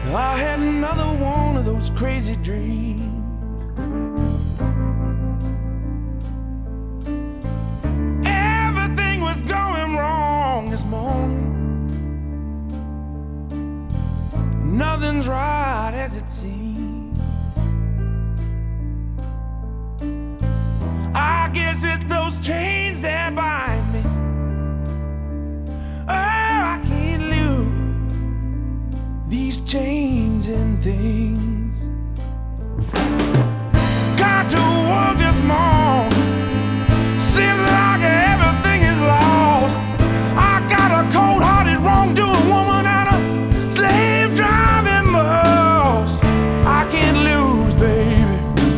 I had another one of those crazy dreams. Everything was going wrong this morning. Nothing's right as it seems. I guess it's those chains that bind me. Oh, I can't lose these chains and things. Got to work this morning. Seems like everything is lost. I got a cold-hearted, wrongdoing woman and a slave driving boss. I can't lose, baby.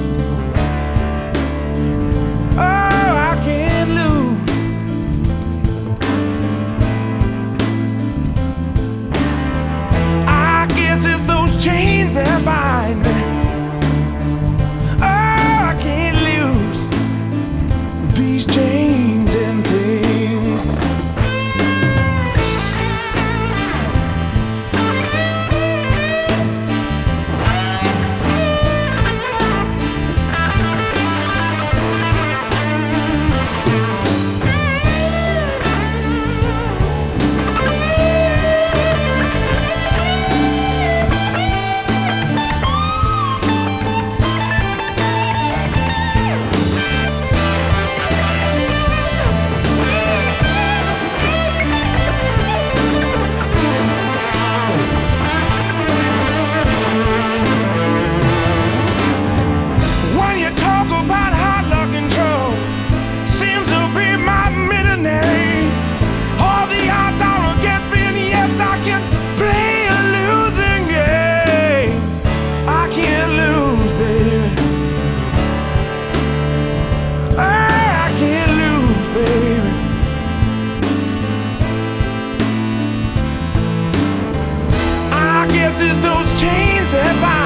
Oh, I can't lose. I guess it's those chains that bind me. Oh, I can't lose these chains and things. When you talk about hard luck and trouble, seems to be my middle name. All the odds are against me, and yes, I can play a losing game. I can't lose, baby. I can't lose, baby. I guess it's those chains that bind